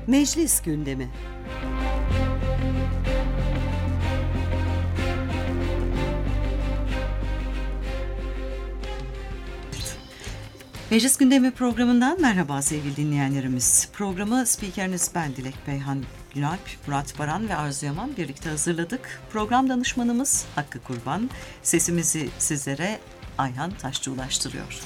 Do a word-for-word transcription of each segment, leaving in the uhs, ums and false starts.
Meclis gündemi. Meclis Gündemi programından merhaba sevgili dinleyenlerimiz. Programı spikeriniz ben Dilek Beyhan Günalp, Murat Baran ve Arzu Yaman birlikte hazırladık. Program danışmanımız Hakkı Kurban, sesimizi sizlere Ayhan Taşçı ulaştırıyor.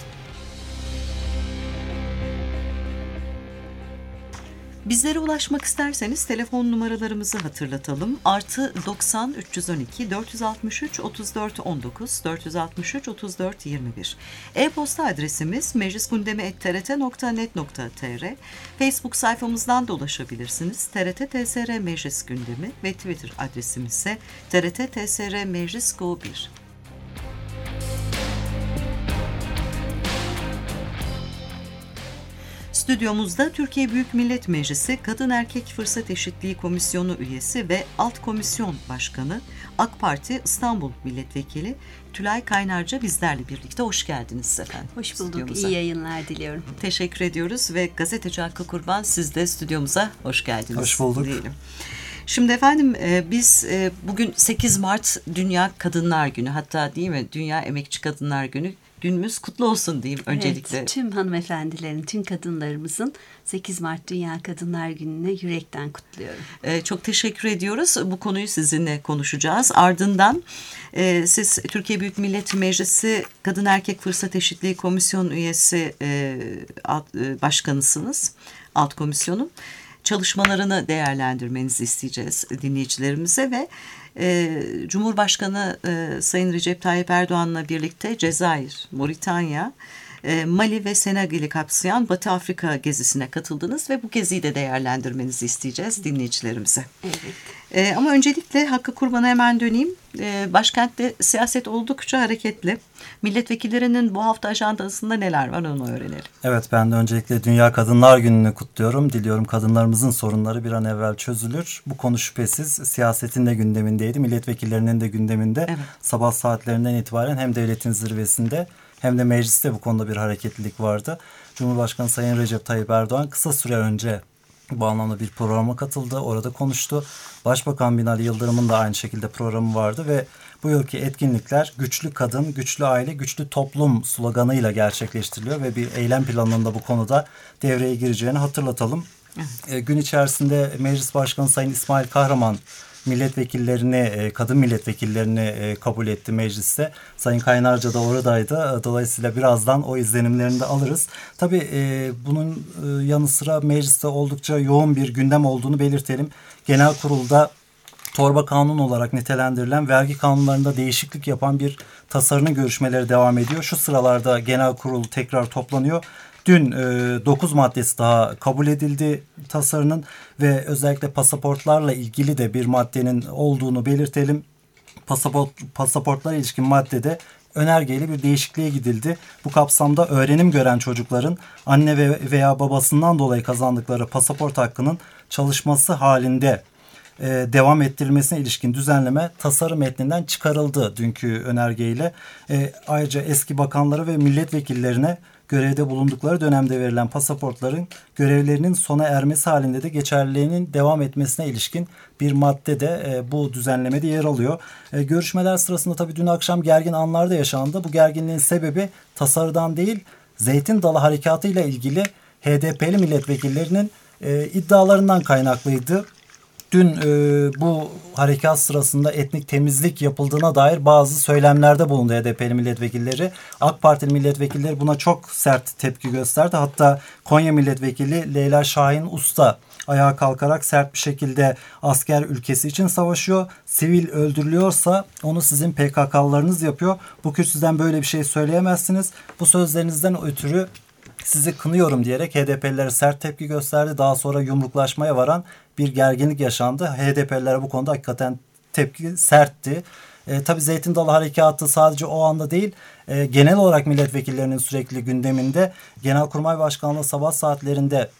Bizlere ulaşmak isterseniz telefon numaralarımızı hatırlatalım. Artı doksan üç yüz on iki dört yüz altmış üç otuz dört on dokuz dört yüz altmış üç otuz dört yirmi bir. E-posta adresimiz meclisgundemi et t r t nokta net nokta t r. Facebook sayfamızdan da ulaşabilirsiniz. T R T T S R Meclis Gündemi ve Twitter adresimiz ise T R T T S R Meclis Go bir. Stüdyomuzda Türkiye Büyük Millet Meclisi Kadın Erkek Fırsat Eşitliği Komisyonu üyesi ve Alt Komisyon Başkanı AK Parti İstanbul Milletvekili Tülay Kaynarca bizlerle birlikte. Hoş geldiniz efendim. Hoş bulduk. İyi yayınlar diliyorum. Teşekkür ediyoruz ve gazeteci Hakkı Kurban, siz de stüdyomuza hoş geldiniz. Hoş bulduk. Diyelim. Şimdi efendim biz bugün sekiz Mart Dünya Kadınlar Günü, hatta değil mi Dünya Emekçi Kadınlar Günü. Günümüz kutlu olsun diyeyim öncelikle. Evet, tüm hanımefendilerin, tüm kadınlarımızın sekiz Mart Dünya Kadınlar Günü'ne yürekten kutluyorum. Ee, çok teşekkür ediyoruz. Bu konuyu sizinle konuşacağız. Ardından e, siz Türkiye Büyük Millet Meclisi Kadın Erkek Fırsat Eşitliği Komisyon üyesi e, alt, e, başkanısınız. Alt komisyonun çalışmalarını değerlendirmenizi isteyeceğiz dinleyicilerimize ve Ee, Cumhurbaşkanı e, Sayın Recep Tayyip Erdoğan'la birlikte Cezayir, Moritanya, e, Mali ve Senegal'i kapsayan Batı Afrika gezisine katıldınız ve bu geziyi de değerlendirmenizi isteyeceğiz dinleyicilerimize. Evet. E, ama öncelikle Hakkı Kurban'a hemen döneyim. E, başkentte siyaset oldukça hareketli. Milletvekillerinin bu hafta ajandasında neler var onu öğrenelim. Evet, ben de öncelikle Dünya Kadınlar Günü'nü kutluyorum. Diliyorum kadınlarımızın sorunları bir an evvel çözülür. Bu konu şüphesiz siyasetin de gündemindeydi. Milletvekillerinin de gündeminde. Evet. Sabah saatlerinden itibaren hem devletin zirvesinde hem de mecliste bu konuda bir hareketlilik vardı. Cumhurbaşkanı Sayın Recep Tayyip Erdoğan kısa süre önce bu anlamda bir programa katıldı. Orada konuştu. Başbakan Binali Yıldırım'ın da aynı şekilde programı vardı ve bu yılki etkinlikler güçlü kadın, güçlü aile, güçlü toplum sloganıyla gerçekleştiriliyor ve bir eylem planının da bu konuda devreye gireceğini hatırlatalım. Evet. E, gün içerisinde Meclis Başkanı Sayın İsmail Kahraman milletvekillerini, kadın milletvekillerini kabul etti mecliste. Sayın Kaynarca da oradaydı. Dolayısıyla birazdan o izlenimlerini de alırız. Tabii bunun yanı sıra mecliste oldukça yoğun bir gündem olduğunu belirtelim. Genel kurulda torba kanun olarak nitelendirilen vergi kanunlarında değişiklik yapan bir tasarının görüşmeleri devam ediyor. Şu sıralarda genel kurul tekrar toplanıyor. Dün dokuz maddesi daha kabul edildi tasarının ve özellikle pasaportlarla ilgili de bir maddenin olduğunu belirtelim. Pasaport, pasaportlara ilişkin maddede önergeyle bir değişikliğe gidildi. Bu kapsamda öğrenim gören çocukların anne ve veya babasından dolayı kazandıkları pasaport hakkının çalışması halinde e, devam ettirilmesine ilişkin düzenleme tasarı metninden çıkarıldı dünkü önergeyle. E, ayrıca eski bakanları ve milletvekillerine görevde bulundukları dönemde verilen pasaportların görevlerinin sona ermesi halinde de geçerliliğinin devam etmesine ilişkin bir madde de e, bu düzenlemede yer alıyor. E, görüşmeler sırasında tabii dün akşam gergin anlarda yaşandı. Bu gerginliğin sebebi tasarıdan değil, Zeytin Dalı Harekatı ile ilgili H D P'li milletvekillerinin e, iddialarından kaynaklıydı. Dün e, bu harekat sırasında etnik temizlik yapıldığına dair bazı söylemlerde bulundu H D P'li milletvekilleri. AK Partili milletvekilleri buna çok sert tepki gösterdi. Hatta Konya milletvekili Leyla Şahin Usta ayağa kalkarak sert bir şekilde asker ülkesi için savaşıyor. Sivil öldürülüyorsa onu sizin P K K'lılarınız yapıyor. Bu kürsüden böyle bir şey söyleyemezsiniz. Bu sözlerinizden ötürü sizi kınıyorum diyerek H D P'lilere sert tepki gösterdi. Daha sonra yumruklaşmaya varan bir gerginlik yaşandı. H D P'lilere bu konuda hakikaten tepki sertti. E, tabii Zeytin Dalı Harekatı sadece o anda değil, e, genel olarak milletvekillerinin sürekli gündeminde. Genelkurmay Başkanlığı sabah saatlerinde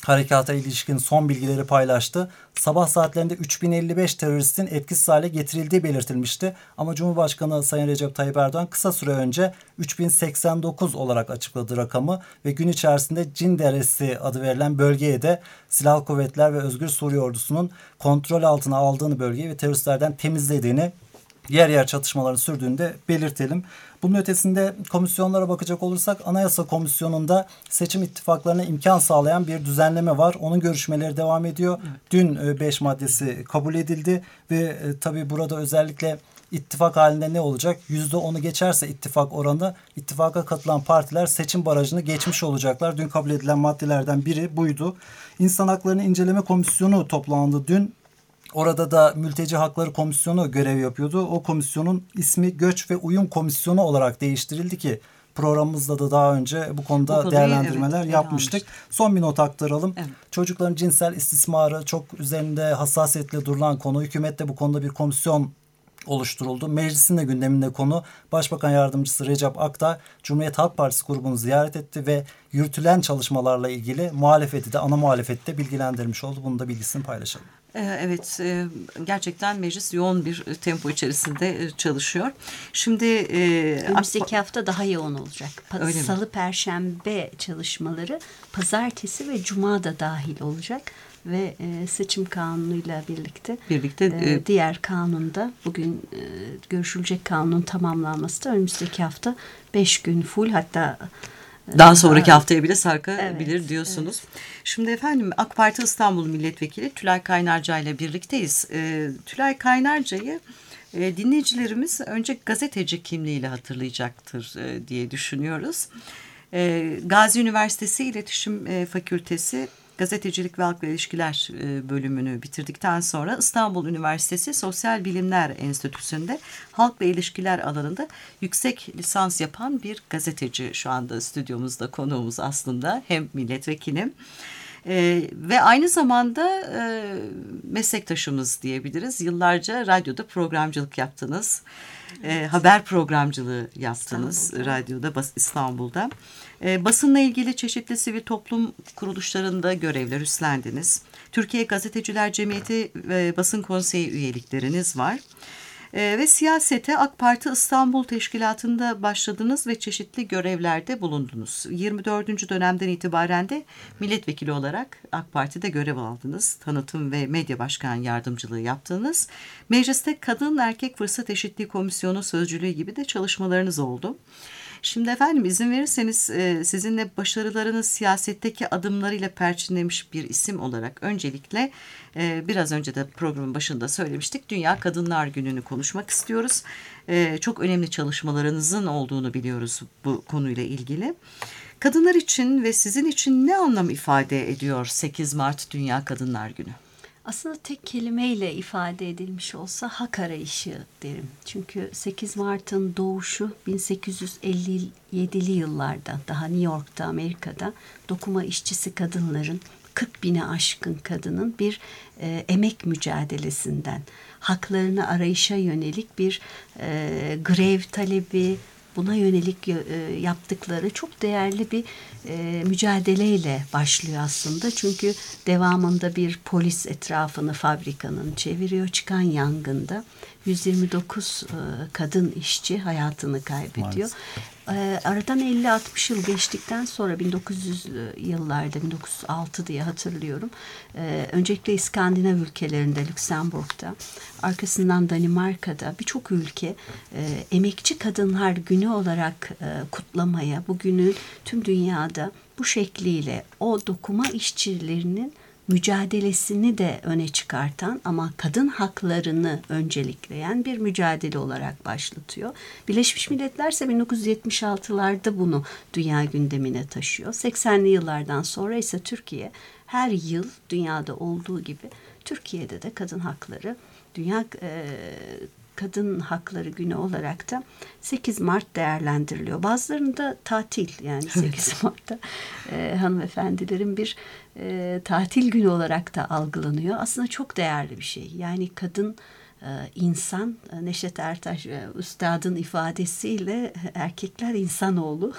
harekata ilişkin son bilgileri paylaştı. Sabah saatlerinde üç bin elli beş teröristin etkisiz hale getirildiği belirtilmişti. Ama Cumhurbaşkanı Sayın Recep Tayyip Erdoğan kısa süre önce üç bin seksen dokuz olarak açıkladı rakamı ve gün içerisinde Cinderesi adı verilen bölgeye de Silahlı Kuvvetler ve Özgür Suriye Ordusu'nun kontrol altına aldığını, bölgeyi ve teröristlerden temizlediğini, yer yer çatışmaların sürdüğünü de belirtelim. Bunun ötesinde komisyonlara bakacak olursak Anayasa Komisyonu'nda seçim ittifaklarına imkan sağlayan bir düzenleme var. Onun görüşmeleri devam ediyor. Evet. Dün beş maddesi kabul edildi ve e, tabii burada özellikle ittifak halinde ne olacak? yüzde onu geçerse ittifak oranı, ittifaka katılan partiler seçim barajını geçmiş olacaklar. Dün kabul edilen maddelerden biri buydu. İnsan Haklarını İnceleme Komisyonu toplandı dün. Orada da Mülteci Hakları Komisyonu görev yapıyordu. O komisyonun ismi Göç ve Uyum Komisyonu olarak değiştirildi ki programımızda da daha önce bu konuda bu konuyu, değerlendirmeler evet, yapmıştık. Son bir not aktaralım. Evet. Çocukların cinsel istismarı çok üzerinde hassasiyetle durulan konu. Hükümette bu konuda bir komisyon oluşturuldu. Meclisin de gündeminde konu. Başbakan Yardımcısı Recep Akdağ Cumhuriyet Halk Partisi grubunu ziyaret etti ve yürütülen çalışmalarla ilgili muhalefeti de, ana muhalefeti de bilgilendirmiş oldu. Bunun da bilgisini paylaşalım. Evet, gerçekten meclis yoğun bir tempo içerisinde çalışıyor. Şimdi önümüzdeki hafta daha yoğun olacak. Salı, Perşembe çalışmaları pazartesi ve cuma da dahil olacak ve seçim kanunuyla birlikte, birlikte e, diğer kanunda bugün e, görüşülecek kanunun tamamlanması da önümüzdeki hafta beş gün full, hatta daha sonraki haftaya bile sarkabilir evet, diyorsunuz. Evet. Şimdi efendim AK Parti İstanbul Milletvekili Tülay Kaynarca ile birlikteyiz. E, Tülay Kaynarca'yı e, dinleyicilerimiz önce gazeteci kimliğiyle hatırlayacaktır e, diye düşünüyoruz. E, Gazi Üniversitesi İletişim e, Fakültesi Gazetecilik ve Halkla İlişkiler bölümünü bitirdikten sonra İstanbul Üniversitesi Sosyal Bilimler Enstitüsü'nde halkla ilişkiler alanında yüksek lisans yapan bir gazeteci, şu anda stüdyomuzda konuğumuz aslında, hem milletvekilim ee, ve aynı zamanda e, meslektaşımız diyebiliriz. Yıllarca radyoda programcılık yaptınız. Evet. E, haber programcılığı yaptınız İstanbul'da. Radyoda, Bas- İstanbul'da. E, basınla ilgili çeşitli sivil toplum kuruluşlarında görevler üstlendiniz. Türkiye Gazeteciler Cemiyeti ve Basın Konseyi üyelikleriniz var. E, ve siyasete AK Parti İstanbul Teşkilatı'nda başladınız ve çeşitli görevlerde bulundunuz. yirmi dördüncü dönemden itibaren de milletvekili olarak AK Parti'de görev aldınız. Tanıtım ve medya başkan yardımcılığı yaptınız. Mecliste Kadın Erkek Fırsat Eşitliği Komisyonu sözcülüğü gibi de çalışmalarınız oldu. Şimdi efendim izin verirseniz e, sizinle başarılarınız siyasetteki adımlarıyla perçinlemiş bir isim olarak öncelikle e, biraz önce de programın başında söylemiştik, Dünya Kadınlar Günü'nü konuşmak istiyoruz. E, çok önemli çalışmalarınızın olduğunu biliyoruz bu konuyla ilgili. Kadınlar için ve sizin için ne anlam ifade ediyor sekiz Mart Dünya Kadınlar Günü? Aslında tek kelimeyle ifade edilmiş olsa hak arayışı derim. Çünkü sekiz Mart'ın doğuşu bin sekiz yüz elli yedili yıllarda, daha New York'ta, Amerika'da dokuma işçisi kadınların, kırk bine aşkın kadının bir e, emek mücadelesinden, haklarını arayışa yönelik bir e, grev talebi, buna yönelik e, yaptıkları çok değerli bir e, mücadeleyle başlıyor aslında. Çünkü devamında bir polis etrafını, fabrikanın çeviriyor. Çıkan yangında yüz yirmi dokuz e, kadın işçi hayatını kaybediyor. E, aradan elli altmış yıl geçtikten sonra bin dokuz yüzlü yıllarda, bin dokuz yüz altı diye hatırlıyorum. E, öncelikle İskandinav ülkelerinde, Lüksemburg'da, arkasından Danimarka'da birçok ülke e, Emekçi Kadınlar Günü olarak e, kutlamaya, bugünün tüm dünyada bu şekliyle o dokuma işçilerinin mücadelesini de öne çıkartan ama kadın haklarını öncelikleyen bir mücadele olarak başlatıyor. Birleşmiş Milletler ise bin dokuz yüz yetmiş altılarda bunu dünya gündemine taşıyor. seksenli yıllardan sonra ise Türkiye her yıl dünyada olduğu gibi Türkiye'de de kadın hakları, Dünya e, Kadın Hakları Günü olarak da sekiz Mart değerlendiriliyor. Bazılarında tatil, yani sekiz Mart'ta e, hanımefendilerin bir e, tatil günü olarak da algılanıyor. Aslında çok değerli bir şey. Yani kadın insan, Neşet Ertaş Üstad'ın ifadesiyle erkekler insanoğlu.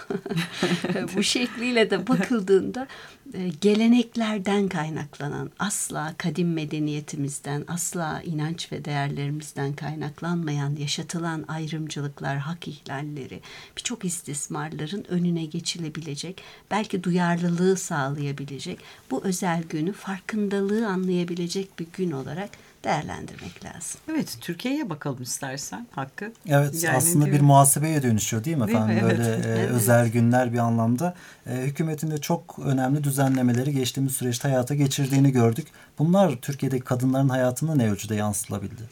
Bu şekliyle de bakıldığında geleneklerden kaynaklanan, asla kadim medeniyetimizden, asla inanç ve değerlerimizden kaynaklanmayan, yaşatılan ayrımcılıklar, hak ihlalleri, birçok istismarların önüne geçilebilecek, belki duyarlılığı sağlayabilecek, bu özel günü farkındalığı anlayabilecek bir gün olarak değerlendirmek lazım. Evet, Türkiye'ye bakalım istersen Hakkı. Evet, yani aslında bir muhasebeye dönüşüyor değil mi efendim? Değil mi? Böyle evet. e, özel günler bir anlamda. E, hükümetin de çok önemli düzenlemeleri geçtiğimiz süreçte hayata geçirdiğini gördük. Bunlar Türkiye'deki kadınların hayatına ne ölçüde yansıtılabildi?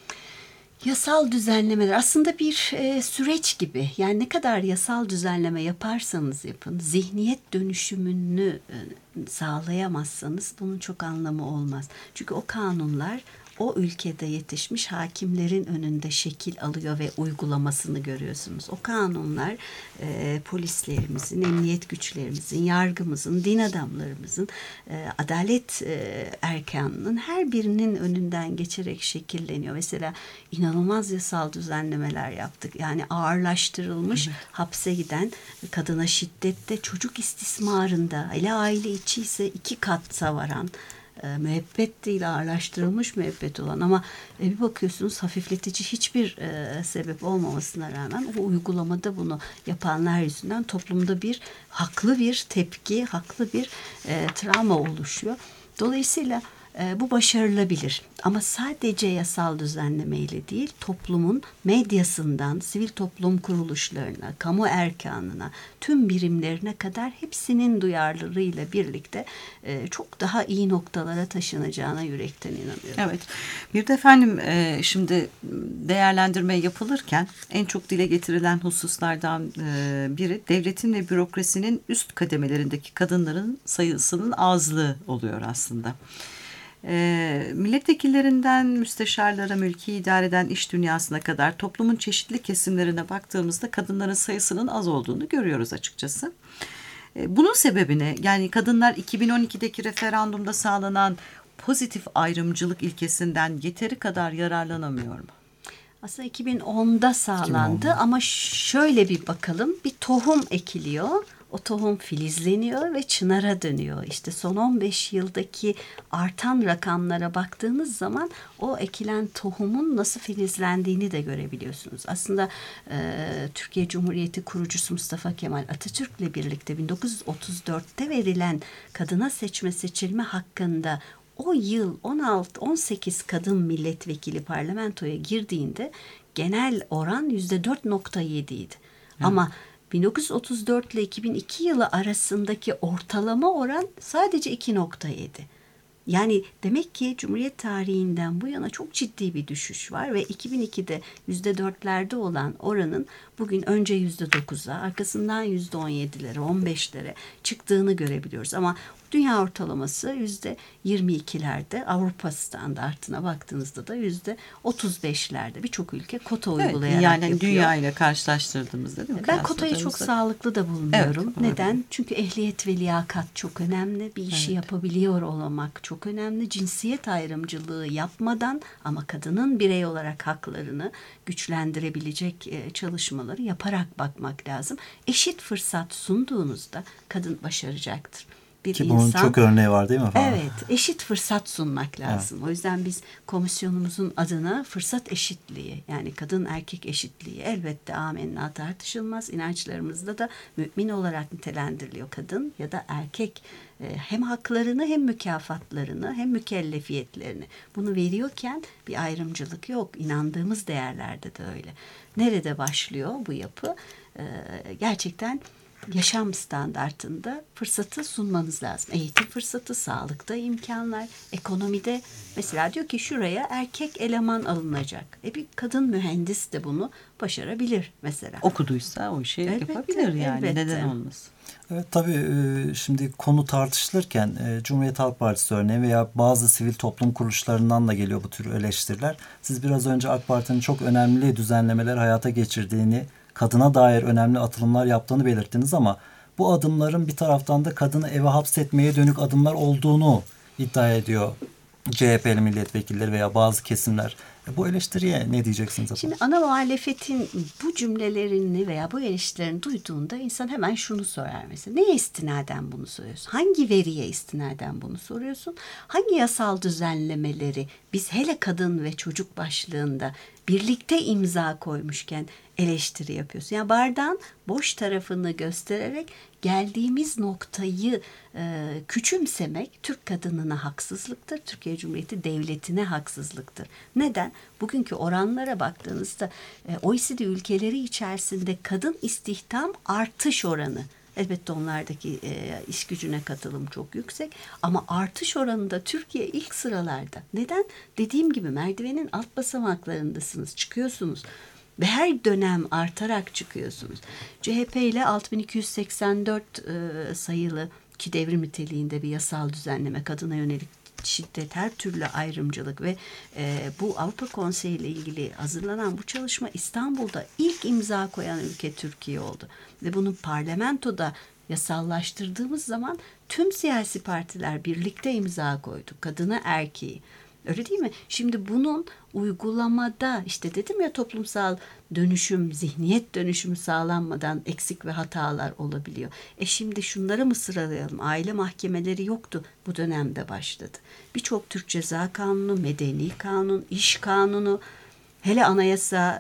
Yasal düzenlemeler aslında bir e, süreç gibi. Yani ne kadar yasal düzenleme yaparsanız yapın, zihniyet dönüşümünü e, sağlayamazsanız bunun çok anlamı olmaz. Çünkü o kanunlar o ülkede yetişmiş hakimlerin önünde şekil alıyor ve uygulamasını görüyorsunuz. O kanunlar e, polislerimizin, emniyet güçlerimizin, yargımızın, din adamlarımızın, e, adalet e, erkanının her birinin önünden geçerek şekilleniyor. Mesela inanılmaz yasal düzenlemeler yaptık. Yani ağırlaştırılmış, evet. hapse giden, kadına şiddette, çocuk istismarında, hele aile içi ise iki kat savaran, E, müebbet değil, ağırlaştırılmış müebbet olan ama e, bir bakıyorsunuz hafifletici hiçbir e, sebep olmamasına rağmen o uygulamada bunu yapanlar yüzünden toplumda bir haklı bir tepki, haklı bir e, travma oluşuyor. Dolayısıyla e, bu başarılabilir ama sadece yasal düzenlemeyle değil, toplumun medyasından sivil toplum kuruluşlarına, kamu erkanına, tüm birimlerine kadar hepsinin duyarlılığıyla birlikte e, çok daha iyi noktalara taşınacağına yürekten inanıyorum. Evet. Bir de efendim e, şimdi değerlendirme yapılırken en çok dile getirilen hususlardan e, biri devletin ve bürokrasinin üst kademelerindeki kadınların sayısının azlığı oluyor aslında. E, milletvekillerinden müsteşarlara, mülki idareden iş dünyasına kadar toplumun çeşitli kesimlerine baktığımızda kadınların sayısının az olduğunu görüyoruz açıkçası. E, bunun sebebi ne? Yani kadınlar iki bin on ikideki referandumda sağlanan pozitif ayrımcılık ilkesinden yeteri kadar yararlanamıyor mu? Aslında iki bin onda sağlandı iki bin on ama şöyle bir bakalım, bir tohum ekiliyor. O tohum filizleniyor ve çınara dönüyor. İşte son on beş yıldaki artan rakamlara baktığınız zaman o ekilen tohumun nasıl filizlendiğini de görebiliyorsunuz. Aslında e, Türkiye Cumhuriyeti kurucusu Mustafa Kemal Atatürk'le birlikte bin dokuz yüz otuz dörtte verilen kadına seçme seçilme hakkında o yıl on altı on sekiz kadın milletvekili parlamentoya girdiğinde genel oran yüzde dört nokta yedi idi. Evet. Ama bin dokuz yüz otuz dört ile iki bin iki yılı arasındaki ortalama oran sadece iki nokta yedi. Yani demek ki Cumhuriyet tarihinden bu yana çok ciddi bir düşüş var ve iki bin ikide yüzde dörtlerde olan oranın bugün önce yüzde dokuza, arkasından yüzde on yedilere, on beşlere çıktığını görebiliyoruz. Ama dünya ortalaması yüzde yirmi ikilerde, Avrupa standartına baktığınızda da yüzde otuz beşlerde. Birçok ülke kota uygulayarak evet, yani yapıyor. dünya ile karşılaştırdığımızda değil mi? Ben kotayı çok sağlıklı da bulmuyorum. Evet, neden? Çünkü ehliyet ve liyakat çok önemli. Bir işi evet. yapabiliyor olmak çok önemli. Cinsiyet ayrımcılığı yapmadan ama kadının birey olarak haklarını güçlendirebilecek çalışmaları yaparak bakmak lazım. Eşit fırsat sunduğunuzda kadın başaracaktır. Bir Ki bunun insan, çok örneği var değil mi efendim? Evet, eşit fırsat sunmak lazım. Evet. O yüzden biz komisyonumuzun adına fırsat eşitliği, yani kadın erkek eşitliği elbette amenna tartışılmaz. İnançlarımızda da mümin olarak nitelendiriliyor kadın ya da erkek. Hem haklarını hem mükafatlarını hem mükellefiyetlerini bunu veriyorken bir ayrımcılık yok. İnandığımız değerlerde de öyle. Nerede başlıyor bu yapı? Gerçekten yaşam standartında fırsatı sunmanız lazım. Eğitim fırsatı, sağlıkta imkanlar, ekonomide mesela diyor ki şuraya erkek eleman alınacak. E bir kadın mühendis de bunu başarabilir mesela. Okuduysa o işi elbette, yapabilir yani. Elbette. Neden olmasın? Evet, tabii şimdi konu tartışılırken Cumhuriyet Halk Partisi örneği veya bazı sivil toplum kuruluşlarından da geliyor bu tür eleştiriler. Siz biraz önce AK Parti'nin çok önemli düzenlemeler hayata geçirdiğini, kadına dair önemli atılımlar yaptığını belirttiniz ama bu adımların bir taraftan da kadını eve hapsetmeye dönük adımlar olduğunu iddia ediyor C H P'li milletvekilleri veya bazı kesimler. Bu eleştiriye ne diyeceksiniz efendim? Şimdi ana muhalefetin bu cümlelerini veya bu eleştirilerini duyduğunda insan hemen şunu sorar mesela. Neye istinaden bunu soruyorsun? Hangi veriye istinaden bunu soruyorsun? Hangi yasal düzenlemeleri biz hele kadın ve çocuk başlığında birlikte imza koymuşken eleştiri yapıyorsun? Yani bardağın boş tarafını göstererek geldiğimiz noktayı e, küçümsemek Türk kadınına haksızlıktır. Türkiye Cumhuriyeti Devleti'ne haksızlıktır. Neden? Bugünkü oranlara baktığınızda e, O E C D ülkeleri içerisinde kadın istihdam artış oranı, elbette onlardaki e, iş gücüne katılım çok yüksek ama artış oranında Türkiye ilk sıralarda. Neden? Dediğim gibi merdivenin alt basamaklarındasınız, çıkıyorsunuz. Ve her dönem artarak çıkıyorsunuz. C H P ile altı bin iki yüz seksen dört e, sayılı ki devrim niteliğinde bir yasal düzenleme, kadına yönelik şiddet, her türlü ayrımcılık ve e, bu Avrupa Konseyi ile ilgili hazırlanan bu çalışma İstanbul'da ilk imza koyan ülke Türkiye oldu. Ve bunu parlamentoda yasallaştırdığımız zaman tüm siyasi partiler birlikte imza koydu. Kadına erkeği. Öyle değil mi? Şimdi bunun uygulamada işte dedim ya toplumsal dönüşüm, zihniyet dönüşümü sağlanmadan eksik ve hatalar olabiliyor. E şimdi şunları mı sıralayalım? Aile mahkemeleri yoktu. Bu dönemde başladı. Birçok Türk Ceza Kanunu, Medeni Kanun, İş Kanunu, hele anayasa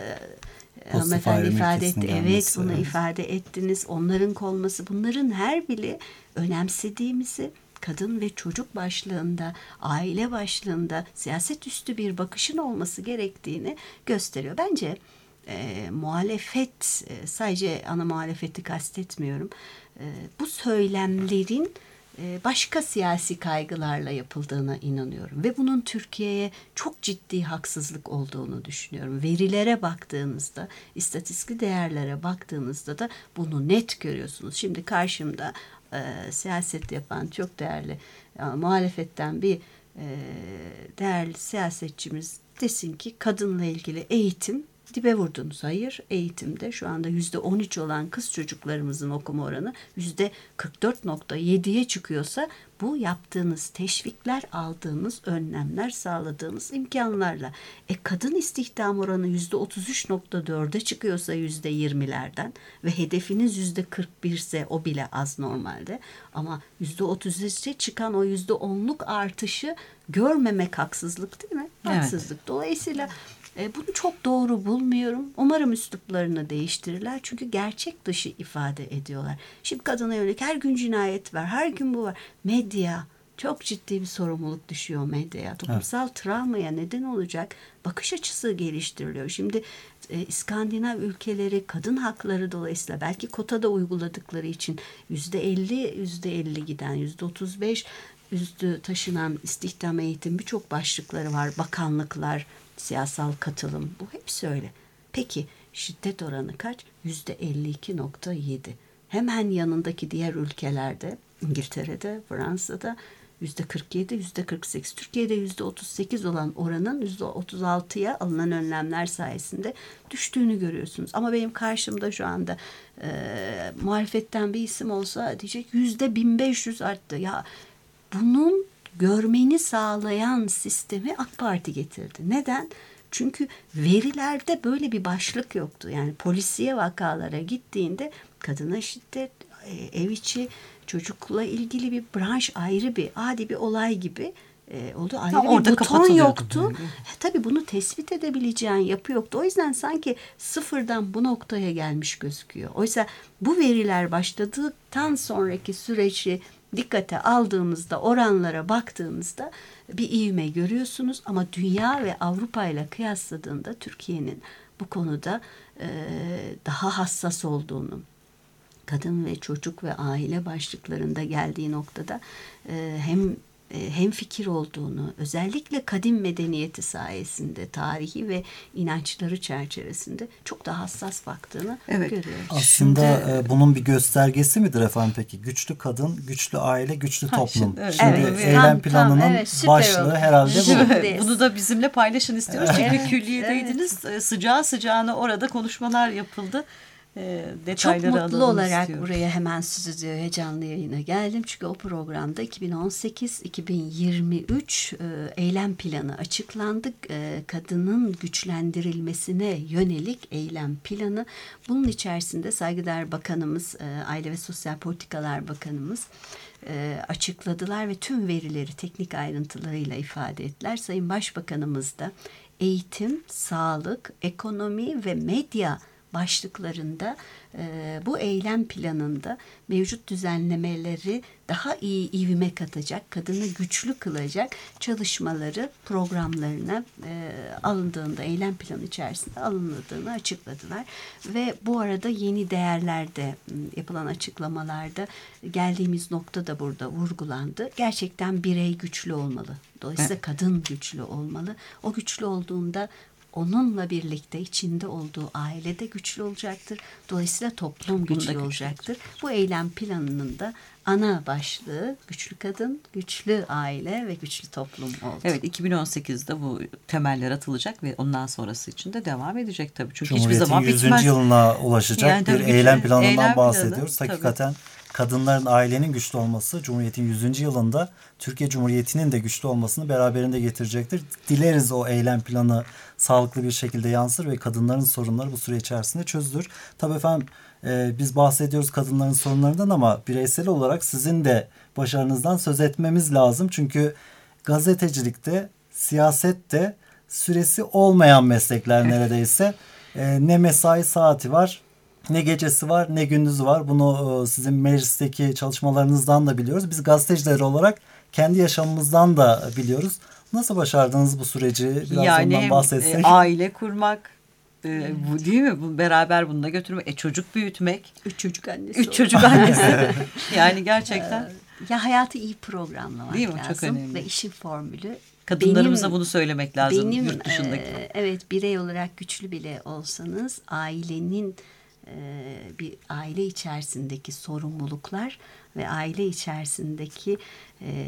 e, hanımefendi ifade etti. Evet, bunu evet. ifade ettiniz. Onların konması, bunların her biri önemsediğimizi, kadın ve çocuk başlığında, aile başlığında siyaset üstü bir bakışın olması gerektiğini gösteriyor. Bence e, muhalefet, e, sadece ana muhalefeti kastetmiyorum, e, bu söylemlerin e, başka siyasi kaygılarla yapıldığına inanıyorum. Ve bunun Türkiye'ye çok ciddi haksızlık olduğunu düşünüyorum. Verilere baktığınızda, istatistik değerlere baktığınızda da bunu net görüyorsunuz. Şimdi karşımda E, siyaset yapan çok değerli yani muhalefetten bir e, değerli siyasetçimiz desin ki kadınla ilgili eğitim dibe vurdunuz. Hayır, eğitimde şu anda yüzde on üç olan kız çocuklarımızın okuma oranı yüzde kırk dört nokta yediye çıkıyorsa bu yaptığınız teşvikler, aldığınız önlemler, sağladığınız imkanlarla. E kadın istihdam oranı yüzde otuz üç nokta dörde çıkıyorsa yüzde yirmilerden ve hedefiniz yüzde kırk bir ise o bile az normalde. Ama yüzde otuz üçe çıkan o yüzde onluk artışı görmemek haksızlık değil mi? Haksızlık. Evet. Dolayısıyla E, bunu çok doğru bulmuyorum. Umarım üsluplarını değiştirirler. Çünkü gerçek dışı ifade ediyorlar. Şimdi kadına yönelik her gün cinayet var. Her gün bu var. Medya çok ciddi bir sorumluluk düşüyor medyaya. Toplumsal evet. travmaya neden olacak bakış açısı geliştiriliyor. Şimdi e, İskandinav ülkeleri kadın hakları dolayısıyla belki kotada uyguladıkları için yüzde elli, yüzde elli giden, yüzde otuz beş üstü taşınan istihdam, eğitim birçok başlıkları var. Bakanlıklar, siyasal katılım, bu hepsi öyle. Peki şiddet oranı kaç? yüzde elli iki nokta yedi. Hemen yanındaki diğer ülkelerde, İngiltere'de, Fransa'da yüzde kırk yedi, yüzde kırk sekiz. Türkiye'de yüzde otuz sekiz olan oranın yüzde otuz altıya alınan önlemler sayesinde düştüğünü görüyorsunuz. Ama benim karşımda şu anda e, muhalefetten bir isim olsa diyecek yüzde bin beş yüz arttı. Ya bunun görmeni sağlayan sistemi AK Parti getirdi. Neden? Çünkü verilerde böyle bir başlık yoktu. Yani polisiye vakalara gittiğinde kadına şiddet, ev içi çocukla ilgili bir branş ayrı bir adi bir olay gibi e, oldu. Ayrı ha, bir buton yoktu. E, tabii bunu tespit edebileceğin yapı yoktu. O yüzden sanki sıfırdan bu noktaya gelmiş gözüküyor. Oysa bu veriler başladıktan sonraki süreci dikkate aldığımızda, oranlara baktığımızda bir ivme görüyorsunuz. Ama dünya ve Avrupa ile kıyasladığında Türkiye'nin bu konuda e, daha hassas olduğunu, kadın ve çocuk ve aile başlıklarında geldiği noktada e, hem hem fikir olduğunu, özellikle kadim medeniyeti sayesinde, tarihi ve inançları çerçevesinde çok daha hassas baktığını evet. görüyoruz. Aslında şimdi, bunun bir göstergesi midir efendim peki? Güçlü kadın, güçlü aile, güçlü ha, toplum. Şimdi, evet. şimdi evet. eylem tam, planının tam, evet, başlığı oldu. Herhalde bu. Evet. Bunu da bizimle paylaşın istiyoruz. Çünkü evet. külliyedeydiniz. Evet. Sıcağı sıcağına orada konuşmalar yapıldı. e, detayları çok mutlu olarak istiyorum. buraya hemen stüdyoya canlı yayına geldim. Çünkü o programda iki bin on sekiz iki bin yirmi üç e, eylem planı açıklandı. E, kadının güçlendirilmesine yönelik eylem planı. Bunun içerisinde saygıdeğer bakanımız, e, Aile ve Sosyal Politikalar Bakanımız e, açıkladılar ve tüm verileri teknik ayrıntılarıyla ifade ettiler. Sayın Başbakanımız da eğitim, sağlık, ekonomi ve medya başlıklarında e, bu eylem planında mevcut düzenlemeleri daha iyi ivme katacak, kadını güçlü kılacak çalışmaları programlarına e, alındığında, eylem planı içerisinde alınmadığını açıkladılar. Ve bu arada yeni değerlerde yapılan açıklamalarda geldiğimiz nokta da burada vurgulandı. Gerçekten birey güçlü olmalı. Dolayısıyla kadın güçlü olmalı. O güçlü olduğunda onunla birlikte içinde olduğu ailede güçlü olacaktır. Dolayısıyla toplum güçlü olacaktır. Bu eylem planının da ana başlığı güçlü kadın, güçlü aile ve güçlü toplum oldu. Evet, iki bin on sekizde bu temeller atılacak ve ondan sonrası için de devam edecek tabii. Çünkü hiçbir Cumhuriyet'in zaman yüzüncü bitmez. yılına ulaşacak Yani bir tabii eylem planından eylem bahsediyoruz. planı, Hakikaten kadınların, ailenin güçlü olması Cumhuriyet'in yüzüncü yılında Türkiye Cumhuriyeti'nin de güçlü olmasını beraberinde getirecektir. Dileriz o eylem planı sağlıklı bir şekilde yansır ve kadınların sorunları bu süre içerisinde çözülür. Tabii efendim e, biz bahsediyoruz kadınların sorunlarından ama bireysel olarak sizin de başarınızdan söz etmemiz lazım. Çünkü gazetecilikte, siyasette süresi olmayan meslekler neredeyse. E, ne mesai saati var, ne gecesi var, ne gündüzü var. Bunu e, sizin meclisteki çalışmalarınızdan da biliyoruz. Biz gazeteciler olarak kendi yaşamımızdan da biliyoruz. Nasıl başardınız bu süreci? Biraz yani ondan bahsetsek. E, aile kurmak, e, bu değil mi? Bu, beraber bunu da götürmek, e, çocuk büyütmek. Üç çocuk annesi. Üç çocuk annesi. Yani gerçekten. Ya hayatı iyi programlamak değil mi? lazım. Çok önemli. Ve işin formülü. Kadınlarımıza benim, bunu söylemek lazım benim, yurt dışındaki. E, evet, birey olarak güçlü bile olsanız ailenin e, bir aile içerisindeki sorumluluklar ve aile içerisindeki e,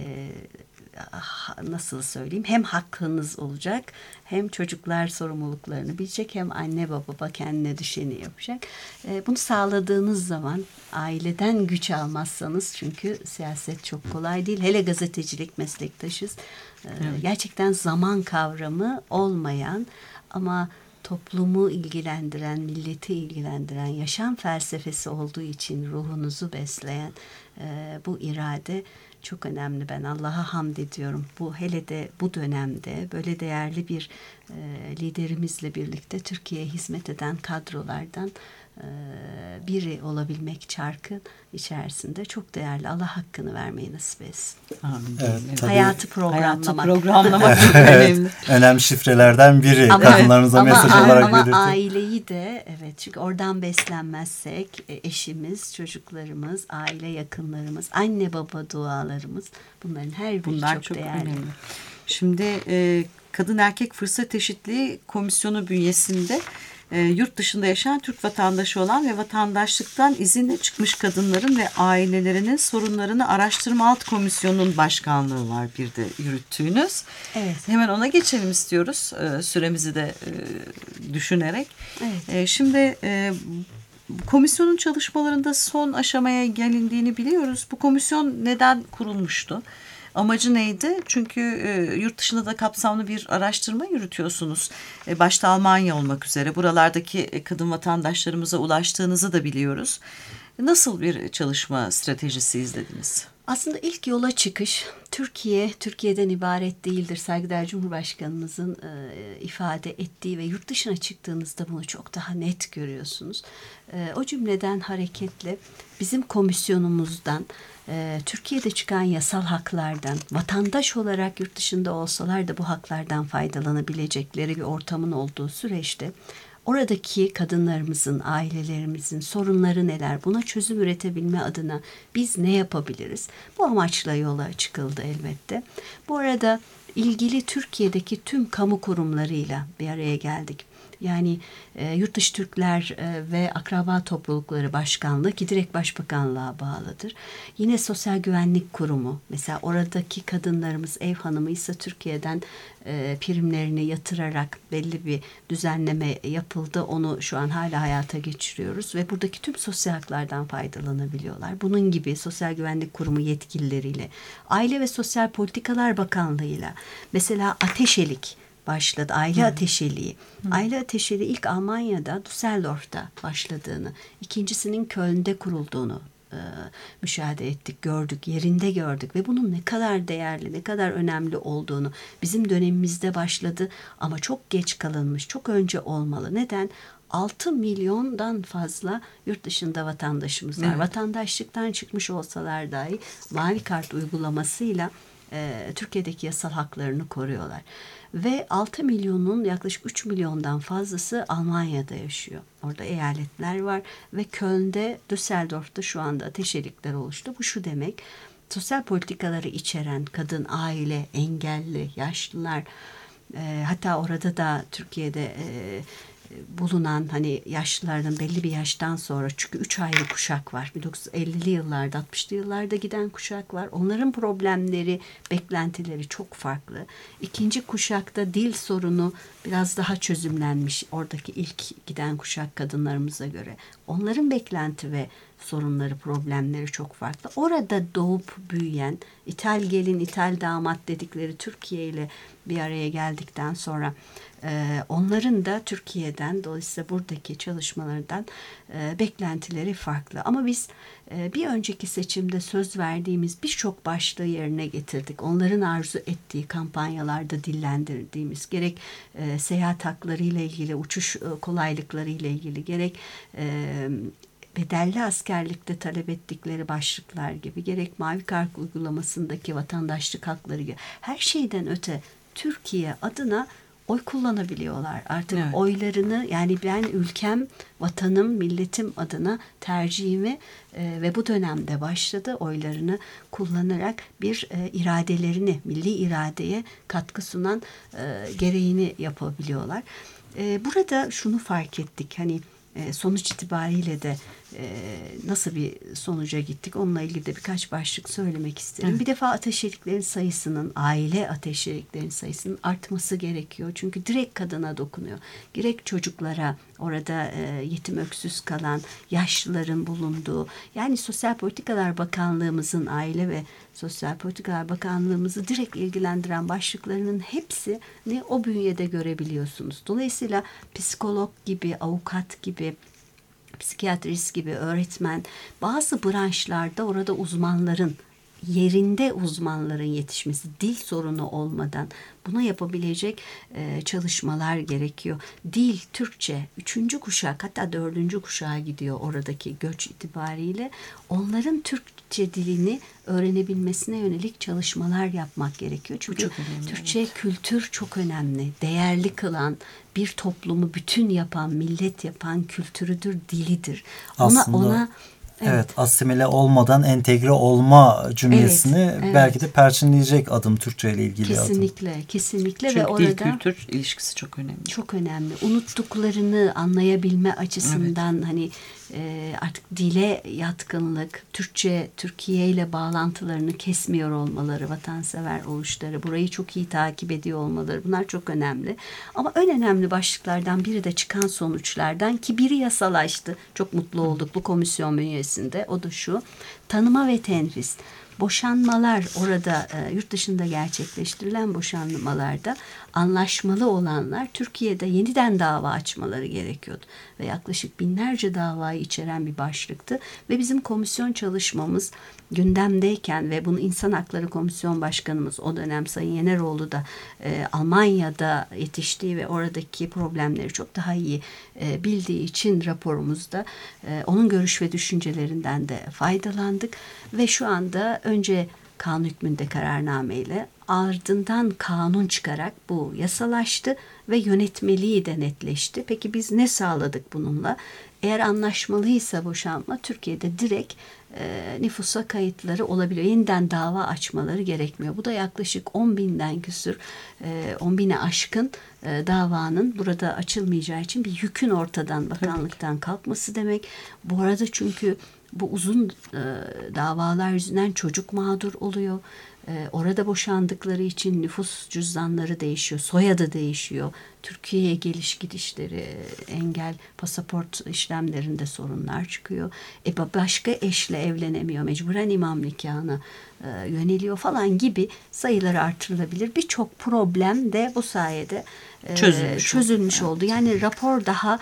nasıl söyleyeyim, hem hakkınız olacak, hem çocuklar sorumluluklarını bilecek, hem anne baba kendine düşeni yapacak. E, bunu sağladığınız zaman, aileden güç almazsanız, çünkü siyaset çok kolay değil, hele gazetecilik, meslektaşız. E, evet. Gerçekten zaman kavramı olmayan ama toplumu ilgilendiren, milleti ilgilendiren, yaşam felsefesi olduğu için ruhunuzu besleyen e, bu irade çok önemli. Ben Allah'a hamd ediyorum. Bu, hele de bu dönemde böyle değerli bir e, liderimizle birlikte Türkiye'ye hizmet eden kadrolardan e, biri olabilmek çarkın içerisinde çok değerli. Allah hakkını vermeyi nasip etsin. Amin. Evet, Evet. Hayatı programlamak. Hayatı programlamak çok önemli. Önemli şifrelerden biri. Ama, kadınlarımıza ama, mesaj ama, olarak ama belirtin. aileyi de, evet, çünkü oradan beslenmezsek eşimiz, çocuklarımız, aile yakınlarımız, anne baba dualarımız, bunların her biri Bunlar çok, çok değerli. önemli. Şimdi e, Kadın Erkek Fırsat Eşitliği Komisyonu bünyesinde e, yurt dışında yaşayan Türk vatandaşı olan ve vatandaşlıktan izinle çıkmış kadınların ve ailelerinin sorunlarını araştırma alt komisyonunun başkanlığı var bir de yürüttüğünüz. Evet. Hemen ona geçelim istiyoruz e, süremizi de e, düşünerek. Evet. E, şimdi e, komisyonun çalışmalarında son aşamaya gelindiğini biliyoruz. Bu komisyon neden kurulmuştu? Amacı neydi? Çünkü e, yurt dışında da kapsamlı bir araştırma yürütüyorsunuz. E, başta Almanya olmak üzere buralardaki e, kadın vatandaşlarımıza ulaştığınızı da biliyoruz. Nasıl bir çalışma stratejisi izlediniz? Aslında ilk yola çıkış Türkiye, Türkiye'den ibaret değildir. Saygıdeğer Cumhurbaşkanımızın e, ifade ettiği ve yurt dışına çıktığınızda bunu çok daha net görüyorsunuz. E, o cümleden hareketle bizim komisyonumuzdan, e, Türkiye'de çıkan yasal haklardan, vatandaş olarak yurt dışında olsalar da bu haklardan faydalanabilecekleri bir ortamın olduğu süreçte oradaki kadınlarımızın, ailelerimizin sorunları neler? Buna çözüm üretebilme adına biz ne yapabiliriz? Bu amaçla yola çıkıldı elbette. Bu arada ilgili Türkiye'deki tüm kamu kurumlarıyla bir araya geldik. Yani e, Yurtdışı Türkler e, ve Akraba Toplulukları Başkanlığı ki direkt Başbakanlığa bağlıdır. Yine Sosyal Güvenlik Kurumu, mesela oradaki kadınlarımız ev hanımıysa Türkiye'den e, primlerini yatırarak belli bir düzenleme yapıldı. Onu şu an hala hayata geçiriyoruz ve buradaki tüm sosyal haklardan faydalanabiliyorlar. Bunun gibi Sosyal Güvenlik Kurumu yetkilileriyle, Aile ve Sosyal Politikalar Bakanlığı'yla, mesela Ateşelik başladı. Aile hmm. ateşeliği. Hmm. Aile ateşeliği ilk Almanya'da Düsseldorf'ta başladığını, ikincisinin Köln'de kurulduğunu e, müşahede ettik, gördük, yerinde gördük ve bunun ne kadar değerli, ne kadar önemli olduğunu bizim dönemimizde başladı ama çok geç kalınmış, çok önce olmalı. Neden? altı milyondan fazla yurt dışında vatandaşımız var. Evet. Vatandaşlıktan çıkmış olsalar dahi Mavi Kart uygulamasıyla e, Türkiye'deki yasal haklarını koruyorlar. Ve altı milyonun yaklaşık üç milyondan fazlası Almanya'da yaşıyor. Orada eyaletler var ve Köln'de, Düsseldorf'ta şu anda ateşelikler oluştu. Bu şu demek: sosyal politikaları içeren kadın, aile, engelli, yaşlılar, e, hatta orada da Türkiye'de e, bulunan hani yaşlılardan belli bir yaştan sonra, çünkü üç ayrı kuşak var. bin dokuz yüz ellili yıllarda, altmışlı yıllarda giden kuşak var. Onların problemleri, beklentileri çok farklı. İkinci kuşakta dil sorunu biraz daha çözümlenmiş. Oradaki ilk giden kuşak kadınlarımıza göre. Onların beklenti ve sorunları, problemleri çok farklı. Orada doğup büyüyen, ithal gelin, ithal damat dedikleri Türkiye ile bir araya geldikten sonra e, onların da Türkiye'den, dolayısıyla buradaki çalışmalardan e, beklentileri farklı. Ama biz e, bir önceki seçimde söz verdiğimiz birçok başlığı yerine getirdik. Onların arzu ettiği kampanyalarda dillendirdiğimiz, gerek e, seyahat hakları ile ilgili, uçuş e, kolaylıkları ile ilgili, gerek e, bedelli askerlikte talep ettikleri başlıklar gibi, gerek Mavi Kart uygulamasındaki vatandaşlık hakları gibi, her şeyden öte Türkiye adına oy kullanabiliyorlar. Artık evet. oylarını, yani ben ülkem, vatanım, milletim adına tercihimi e, ve bu dönemde başladı oylarını kullanarak bir e, iradelerini, milli iradeye katkı sunan e, gereğini yapabiliyorlar. E, burada şunu fark ettik, hani sonuç itibariyle de nasıl bir sonuca gittik, onunla ilgili de birkaç başlık söylemek isterim. Evet. Bir defa ateşeliklerin sayısının, aile ateşeliklerin sayısının artması gerekiyor. Çünkü direkt kadına dokunuyor. Gerek çocuklara, orada yetim öksüz kalan yaşlıların bulunduğu, yani Sosyal Politikalar Bakanlığımızın, Aile ve Sosyal Politikalar Bakanlığımızı direkt ilgilendiren başlıklarının hepsini o bünyede görebiliyorsunuz. Dolayısıyla psikolog gibi, avukat gibi, psikiyatrist gibi, öğretmen, bazı branşlarda orada uzmanların, yerinde uzmanların yetişmesi, dil sorunu olmadan buna yapabilecek e, çalışmalar gerekiyor. Dil, Türkçe, üçüncü kuşak, hatta dördüncü kuşağa gidiyor oradaki göç itibariyle. Onların Türkçe dilini öğrenebilmesine yönelik çalışmalar yapmak gerekiyor. Çünkü önemli, Türkçe evet. kültür çok önemli. Değerli kılan, bir toplumu bütün yapan, millet yapan kültürüdür, dilidir. Ona, Aslında... ona Evet. evet, asimile olmadan entegre olma cümlesini evet, evet. belki de perçinleyecek adım Türkçe ile ilgili kesinlikle, adım. Kesinlikle. Çünkü ve orada dil kültür ilişkisi çok önemli. Çok önemli. Unuttuklarını anlayabilme açısından evet. hani e, artık dile yatkınlık, Türkçe, Türkiye ile bağlantılarını kesmiyor olmaları, vatansever oluşları, burayı çok iyi takip ediyor olmaları, bunlar çok önemli. Ama en önemli başlıklardan biri de çıkan sonuçlardan, ki biri yasalaştı. Çok mutlu olduk bu komisyon bünyesinde. O da şu: tanıma ve tenfis. Boşanmalar, orada e, yurt dışında gerçekleştirilen boşanmalarda anlaşmalı olanlar Türkiye'de yeniden dava açmaları gerekiyordu. Ve yaklaşık binlerce davayı içeren bir başlıktı. Ve bizim komisyon çalışmamız gündemdeyken ve bunu İnsan Hakları Komisyon Başkanımız o dönem Sayın Yeneroğlu da e, Almanya'da yetiştiği ve oradaki problemleri çok daha iyi e, bildiği için raporumuzda e, onun görüş ve düşüncelerinden de faydalandık. Ve şu anda önce kanun hükmünde kararnameyle, ardından kanun çıkarak bu yasalaştı ve yönetmeliği de netleşti. Peki biz ne sağladık bununla? Eğer anlaşmalıysa boşanma, Türkiye'de direkt e, nüfusa kayıtları olabiliyor. Yeniden dava açmaları gerekmiyor. Bu da yaklaşık on binden küsür, e, on bine aşkın e, davanın burada açılmayacağı için bir yükün ortadan bakanlıktan kalkması demek. Bu arada çünkü bu uzun e, davalar yüzünden çocuk mağdur oluyor. E, orada boşandıkları için nüfus cüzdanları değişiyor, soyadı değişiyor. Türkiye'ye geliş gidişleri, engel, pasaport işlemlerinde sorunlar çıkıyor. E, başka eşle evlenemiyor, mecburen imam nikahına e, yöneliyor falan gibi sayıları artırılabilir. Birçok problem de bu sayede e, çözülmüş, çözülmüş oldu. oldu. Yani rapor daha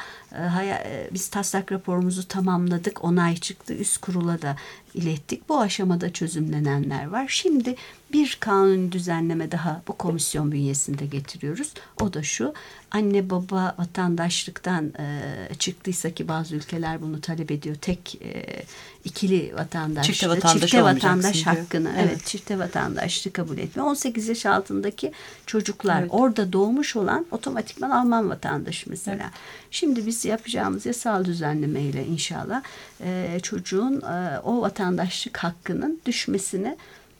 e, biz taslak raporumuzu tamamladık, onay çıktı, üst kurula da ilettik. Bu aşamada çözümlenenler var. Şimdi bir kanun düzenleme daha bu komisyon bünyesinde getiriyoruz. O da şu: anne baba vatandaşlıktan e, çıktıysa, ki bazı ülkeler bunu talep ediyor, tek e, ikili vatandaş, çifte vatandaş, çifte vatandaş diyor. hakkını, evet. evet, çifte vatandaşlığı kabul etmiyor. on sekiz yaş altındaki çocuklar, evet. orada doğmuş olan otomatikman Alman vatandaşı mesela. Evet. Şimdi biz yapacağımız yasal düzenlemeyle inşallah e, çocuğun e, o vatandaşlık hakkının düşmesine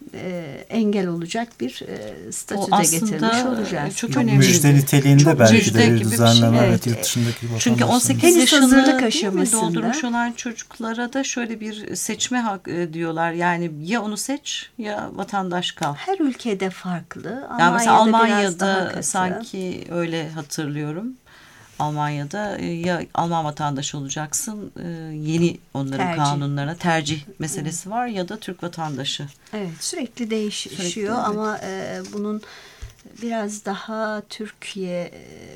e, engel olacak bir e, statüde getirmiş olacağız. Çok, çok önemli. Müjde niteliğinde çok belki de bir düzenleme. Şey. Evet, Evet. yurt dışındaki vatandaşlar. Çünkü on sekiz Henüz yaşını hazırlık aşamasında aşamasında doldurmuş olan çocuklara da şöyle bir seçme hak diyorlar. Yani ya onu seç ya vatandaş kal. Her ülkede farklı. Yani mesela Almanya'da sanki öyle hatırlıyorum. Almanya'da ya Alman vatandaşı olacaksın, yeni onların tercih. kanunlarına tercih meselesi var, ya da Türk vatandaşı. Evet, sürekli değişiyor sürekli, ama evet. e, bunun biraz daha Türkiye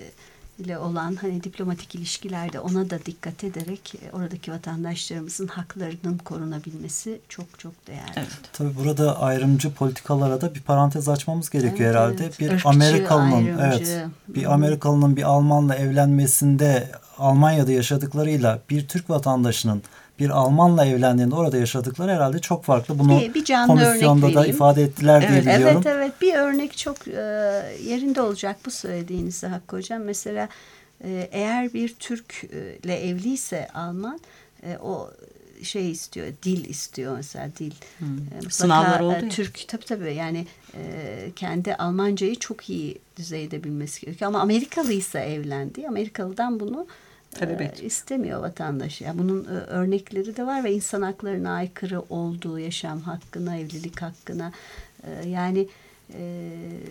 ile olan hani diplomatik ilişkilerde ona da dikkat ederek oradaki vatandaşlarımızın haklarının korunabilmesi çok çok değerli. Evet. Tabii burada ayrımcı politikalara da bir parantez açmamız gerekiyor evet, herhalde. Evet. Bir Irkçı, Amerikalının ayrımcı. evet bir Amerikalının bir Almanla evlenmesinde Almanya'da yaşadıklarıyla bir Türk vatandaşının bir Almanla evlendiğinde orada yaşadıkları herhalde çok farklı. Bunu bir, bir komisyonda da ifade ettiler evet, diye biliyorum. Evet evet, bir örnek çok e, yerinde olacak bu söylediğinizde Hakkı Hocam. Mesela e, eğer bir Türk'le evliyse Alman, e, o şey istiyor, dil istiyor mesela, dil. Hmm. E, Sınavlar oldu ya. Türk tabii tabii yani e, kendi Almancayı çok iyi düzeyde bilmesi gerekiyor. Ama Amerikalıysa evlendi, Amerikalı'dan bunu talep e, istemiyor vatandaş. Yani bunun e, örnekleri de var ve insan haklarına aykırı olduğu, yaşam hakkına, evlilik hakkına e, yani e,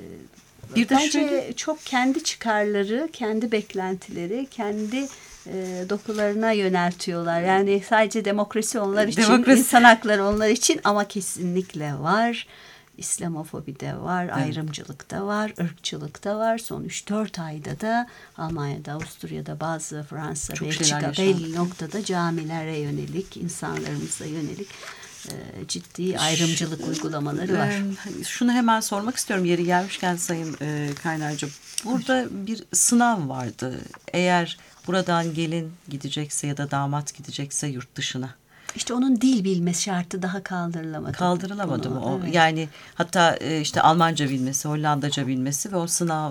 bir de bence şöyle, çok kendi çıkarları, kendi beklentileri, kendi e, dokularına yöneltiyorlar. Yani sadece demokrasi onlar için, demokrasi. insan hakları onlar için, ama kesinlikle var. İslamofobi de var, evet. Ayrımcılık da var, ırkçılık da var. Son üç dört ayda da Almanya'da, Avusturya'da, bazı Fransa, çok Belçika belli noktada camilere yönelik, insanlarımıza yönelik e, ciddi ayrımcılık Şu, uygulamaları var. E, şunu hemen sormak istiyorum yeri gelmişken Sayın e, Kaynarca. Burada bir sınav vardı. Eğer buradan gelin gidecekse ya da damat gidecekse yurt dışına. İşte onun dil bilmesi şartı daha kaldırılamadı. Kaldırılamadı mı? O, evet. Yani hatta işte Almanca bilmesi, Hollandaca bilmesi ve o sınav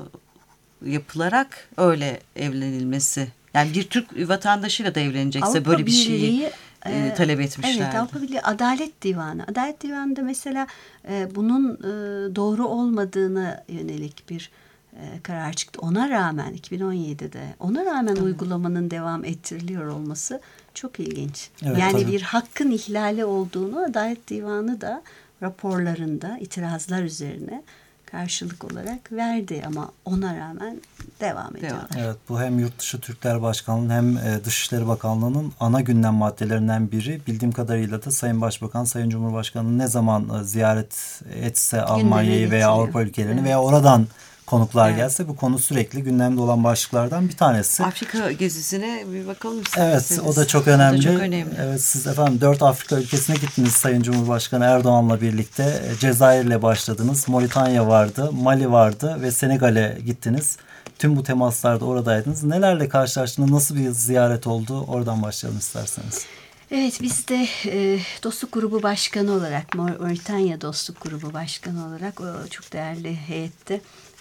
yapılarak öyle evlenilmesi. Yani bir Türk vatandaşıyla da evlenecekse Avrupa böyle bir şeyi e, talep etmişlerdi. Evet, Avrupa Birliği Adalet Divanı. Adalet Divanı'nda mesela e, bunun e, doğru olmadığına yönelik bir e, karar çıktı. Ona rağmen iki bin on yedide ona rağmen Hı. uygulamanın devam ettiriliyor olması çok ilginç. Evet, yani tabii. Bir hakkın ihlali olduğunu Adalet Divanı da raporlarında itirazlar üzerine karşılık olarak verdi, ama ona rağmen devam ediyor. Evet, bu hem Yurtdışı Türkler Başkanlığı'nın hem Dışişleri Bakanlığı'nın ana gündem maddelerinden biri. Bildiğim kadarıyla da Sayın Başbakan, Sayın Cumhurbaşkanı ne zaman ziyaret etse Almanya'yı veya Avrupa ülkelerini evet. veya oradan konuklar evet. gelse bu konu sürekli gündemde olan başlıklardan bir tanesi. Afrika gezisine bir bakalım isterseniz. Evet, o da çok önemli. O da çok önemli. Evet, siz efendim dört Afrika ülkesine gittiniz Sayın Cumhurbaşkanı Erdoğan'la birlikte. Cezayir'le başladınız. Moritanya vardı, Mali vardı ve Senegal'e gittiniz. Tüm bu temaslarda oradaydınız. Nelerle karşılaştınız? Nasıl bir ziyaret oldu? Oradan başlayalım isterseniz. Evet, biz de e, Dostluk Grubu Başkanı olarak, Moritanya Dostluk Grubu Başkanı olarak o çok değerli heyette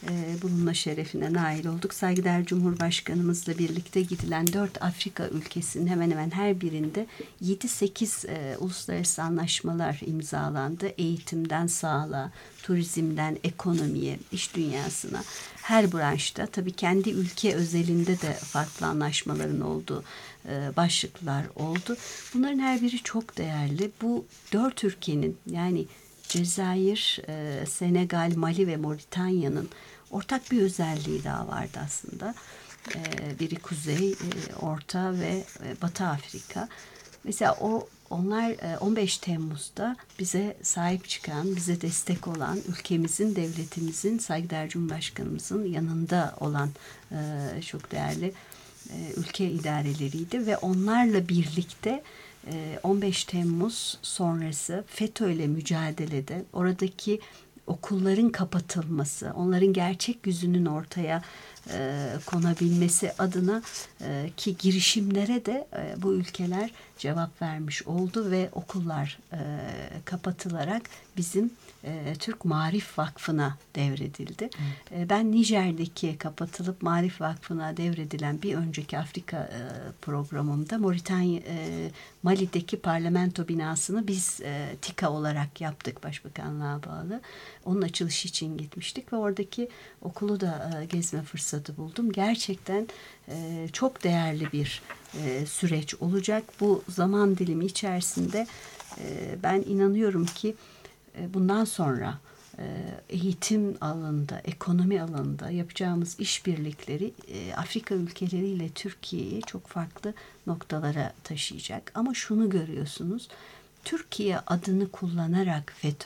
e, bulunma şerefine nail olduk. Saygıdeğer Cumhurbaşkanımızla birlikte gidilen dört Afrika ülkesinin hemen hemen her birinde yedi sekiz e, uluslararası anlaşmalar imzalandı. Eğitimden sağlığa, turizmden ekonomiye, iş dünyasına, her branşta, tabii kendi ülke özelinde de farklı anlaşmaların olduğu e, başlıklar oldu. Bunların her biri çok değerli. Bu dört ülkenin, yani Cezayir, e, Senegal, Mali ve Moritanya'nın ortak bir özelliği daha vardı aslında. E, biri Kuzey, e, Orta ve e, Batı Afrika. Mesela o onlar on beş Temmuz'da bize sahip çıkan, bize destek olan, ülkemizin, devletimizin, saygıdeğer Cumhurbaşkanımızın yanında olan e, çok değerli e, ülke idareleriydi ve onlarla birlikte e, on beş Temmuz sonrası FETÖ'yle mücadelede oradaki okulların kapatılması, onların gerçek yüzünün ortaya e, konabilmesi adına e, ki girişimlere de e, bu ülkeler cevap vermiş oldu ve okullar e, kapatılarak bizim e, Türk Maarif Vakfı'na devredildi. E, ben Nijer'deki kapatılıp Maarif Vakfı'na devredilen bir önceki Afrika e, programımda Moritanya, e, Mali'deki parlamento binasını biz e, TİKA olarak yaptık, Başbakanlığa bağlı. Onun açılışı için gitmiştik ve oradaki okulu da e, gezme fırsatı buldum. Gerçekten e, çok değerli bir e, süreç olacak. Bu zaman dilimi içerisinde e, ben inanıyorum ki e, bundan sonra e, eğitim alanında, ekonomi alanında yapacağımız işbirlikleri e, Afrika ülkeleriyle Türkiye'yi çok farklı noktalara taşıyacak. Ama şunu görüyorsunuz, Türkiye adını kullanarak FETÖ,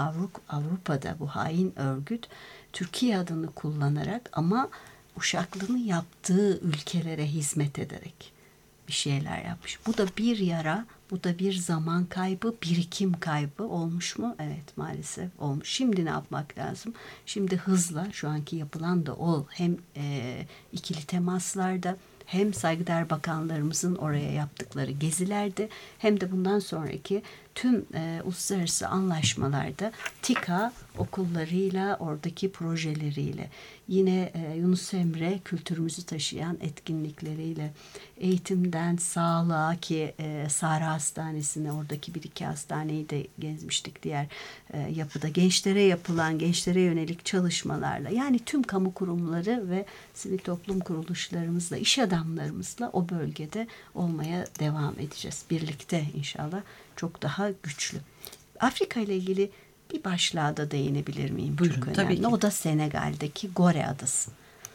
Avrupa'da bu hain örgüt Türkiye adını kullanarak ama uşaklığını yaptığı ülkelere hizmet ederek bir şeyler yapmış. Bu da bir yara, bu da bir zaman kaybı, birikim kaybı olmuş mu? Evet, maalesef olmuş. Şimdi ne yapmak lazım? Şimdi hızla, şu anki yapılan da o, hem e, ikili temaslarda, hem saygıdeğer bakanlarımızın oraya yaptıkları gezilerde, hem de bundan sonraki tüm e, uluslararası anlaşmalarda TİKA okullarıyla, oradaki projeleriyle, yine e, Yunus Emre kültürümüzü taşıyan etkinlikleriyle, eğitimden sağlığa ki e, Sahra Hastanesi'ne, oradaki bir iki hastaneyi de gezmiştik diğer e, yapıda, gençlere yapılan, gençlere yönelik çalışmalarla, yani tüm kamu kurumları ve sivil toplum kuruluşlarımızla, iş adamlarımızla o bölgede olmaya devam edeceğiz. Birlikte inşallah çok daha güçlü. Afrika ile ilgili bir başlığa da değinebilir miyim? Buyurun, çok önemli. tabii ki. O da Senegal'deki Gore Adası.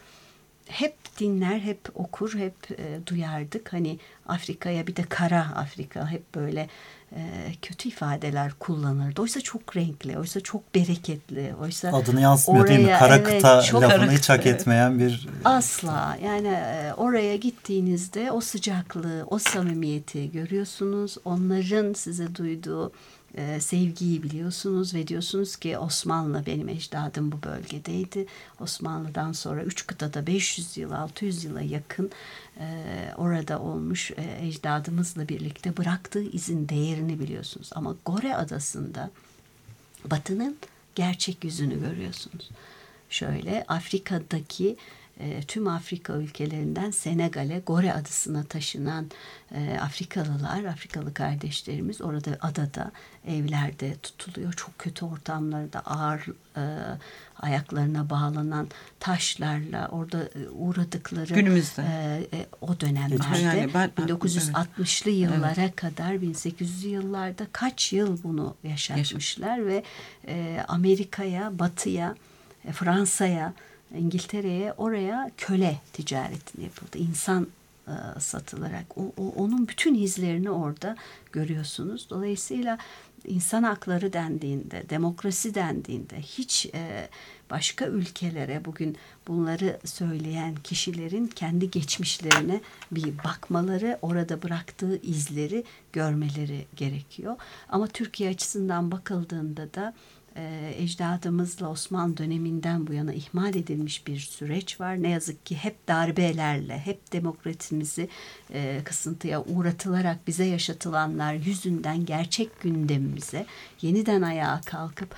Hep dinler, hep okur, hep e, duyardık. Hani Afrika'ya, bir de kara Afrika, hep böyle e, kötü ifadeler kullanırdı. Oysa çok renkli, oysa çok bereketli. Oysa adını yansıtmıyor oraya, değil mi? Kara evet, kıta çok, lafını hiç hak etmeyen bir... Asla. Yani e, oraya gittiğinizde o sıcaklığı, o samimiyeti görüyorsunuz. Onların size duyduğu e, sevgiyi biliyorsunuz ve diyorsunuz ki Osmanlı, benim ecdadım bu bölgedeydi. Osmanlı'dan sonra üç kıtada beş yüz yıl, altı yüz yıla yakın e, orada olmuş e, ecdadımızla birlikte bıraktığı izin değerini biliyorsunuz. Ama Gore Adası'nda Batı'nın gerçek yüzünü görüyorsunuz. Şöyle Afrika'daki e, tüm Afrika ülkelerinden Senegal'e, Gore Adası'na taşınan e, Afrikalılar, Afrikalı kardeşlerimiz orada adada, evlerde tutuluyor. Çok kötü ortamlarda ağır e, ayaklarına bağlanan taşlarla orada e, uğradıkları günümüzde e, e, o dönemlerde yani ben, bin dokuz yüz altmışlı evet. yıllara evet. kadar, bin sekiz yüzlü yıllarda kaç yıl bunu yaşatmışlar Yaşam. ve e, Amerika'ya, Batı'ya, e, Fransa'ya, İngiltere'ye, oraya köle ticaretini yapıldı. İnsan e, satılarak. O, o, onun bütün izlerini orada görüyorsunuz. Dolayısıyla insan hakları dendiğinde, demokrasi dendiğinde hiç e, başka ülkelere bugün bunları söyleyen kişilerin kendi geçmişlerine bir bakmaları, orada bıraktığı izleri görmeleri gerekiyor. Ama Türkiye açısından bakıldığında da Ee, ecdadımızla Osmanlı döneminden bu yana ihmal edilmiş bir süreç var. Ne yazık ki hep darbelerle, hep demokrasimizi e, kısıntıya uğratılarak bize yaşatılanlar yüzünden gerçek gündemimize yeniden ayağa kalkıp